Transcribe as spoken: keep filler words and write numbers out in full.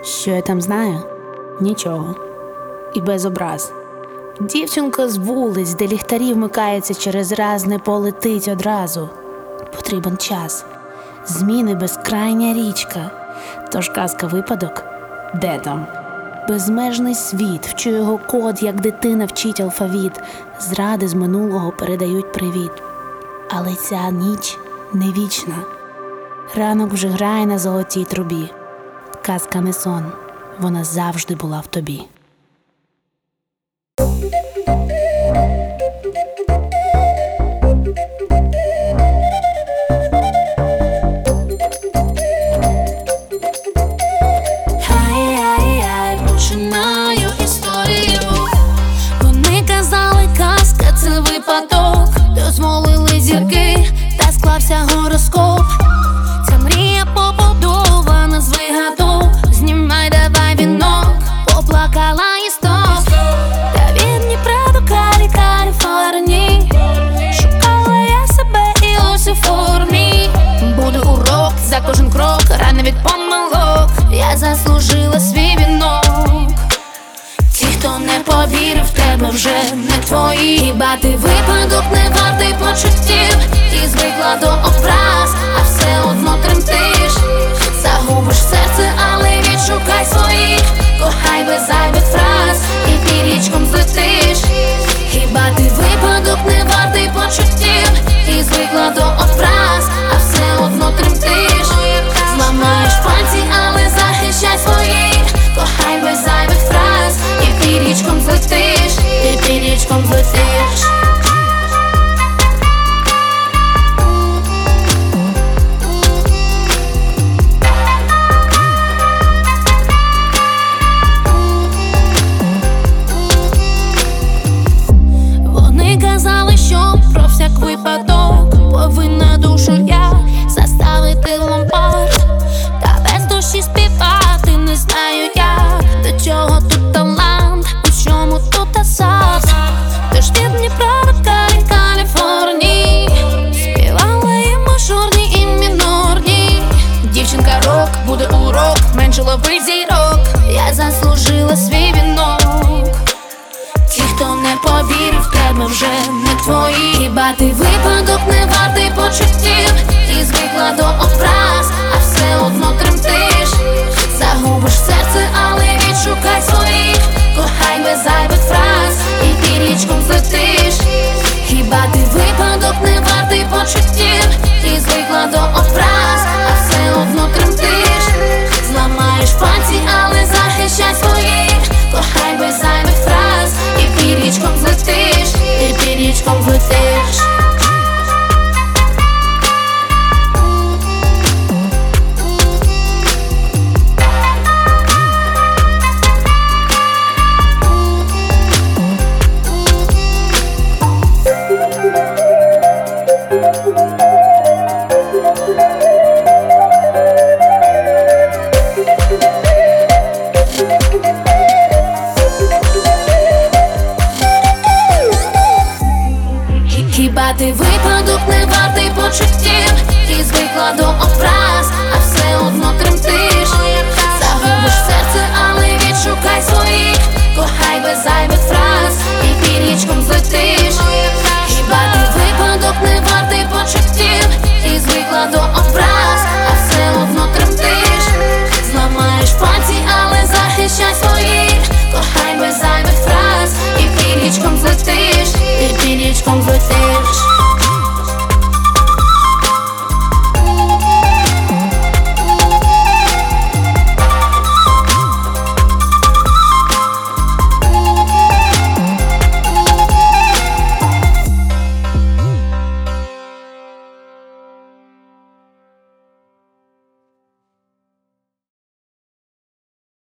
Що я там знаю? Нічого. І без образ. Дівчинка з вулиць, де ліхтарі вмикаються через раз, не полетить одразу. Потрібен час. Зміни безкрайня річка. Тож казка випадок? Де там? Безмежний світ, вчу його код, як дитина вчить алфавіт. Зради з минулого передають привіт. Але ця ніч не вічна. Ранок вже грає на золотій трубі. Казка не сон, вона завжди була в тобі. Хай-хай-хай, починаю історію. Вони казали, казка — це випадок. Дозволили зірки, та склався гороскоп. Ця мрія побудована з вигадок. Знімай, давай вінок, поплакала і стоп. Та від Дніпра до Калі, Каліфорнії шукала я себе і ось у формі. Буде урок за кожен крок, рани від помилок. Я заслужила свій вінок. Ті, хто не повірив в тебе, вже не твої. Хіба ти випадок не вартий почуттів? Ти звикла до образ, а все одно тремтиш. Загубиш серце, але відшукай своїх. Кохай без зайвих фраз і пірічком злетиш. Хіба ти випадок не вартий почуттів? Ти звикла до образ, а все одно тремтиш. Зламаєш пальці, але захищай своїх. Кохай без зайвих фраз і пірічком злетиш. І пірічком злетиш. Казали, що про всяк випадок повинна душу я заставити ломбард. Та без душі співати не знаю я. До чого тут талант, у чому тут асад. Тож від Дніпра до Калі, Каліфорнії співала і мажорні, і мінорні. Дівчинка рок, буде урок, менше ловить зірок. Я заслужила свій вінок. Ті, хто не повірив в тебе, вже не твої. Хіба ти випадок не вартий почуттів? Ти звикла до образ,